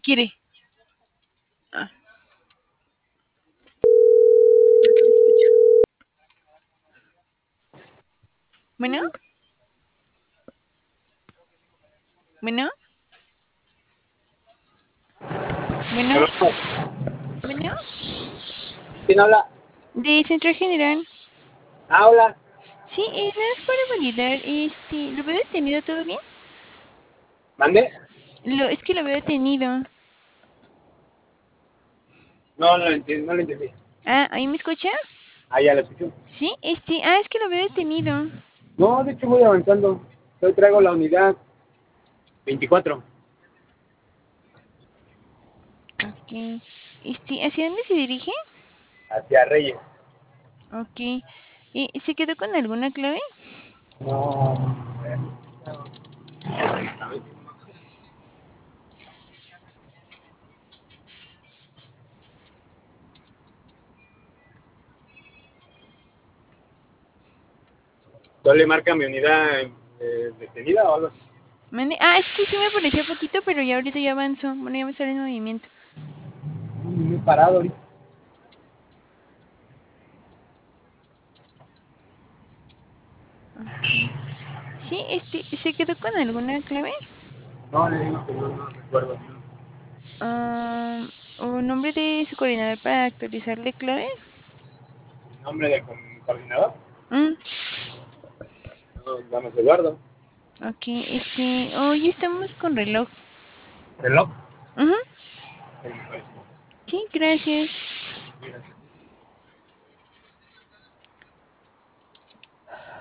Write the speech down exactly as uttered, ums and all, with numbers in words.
quiere. Ah, no me escucha. Bueno, bueno, bueno, Hello. bueno, ¿Quién habla? de Centro General. Ah, hola. Sí, eh, nada más para validar, este, ¿lo veo detenido todo bien? ¿Mande? Lo, es que lo veo detenido. No, no lo entiendo, no lo entendí. Ah, ¿ahí me escucha? Ah, ya lo escucho. Sí, este, ah, es que lo veo detenido. No, de hecho voy avanzando. Hoy traigo la unidad veinticuatro Ok. Este, ¿hacia dónde se dirige? hacia Reyes. Ok. ¿Y se quedó con alguna clave? No. ¿No le marca mi unidad eh, detenida o algo así? Mande- Ah, es que sí me pareció poquito, pero ya ahorita ya avanzó. Bueno, ya me sale en movimiento. Muy parado ahorita. Ok. Sí, este, ¿se quedó con alguna clave? No, le digo que no, no recuerdo. Ah, ¿o nombre de su coordinador para actualizarle clave? ¿El nombre del co- coordinador? Mm, No, vamos, Eduardo. ok, este, hoy estamos con reloj. ¿Reloj? Ujú, Sí, pues. sí, gracias. Mira.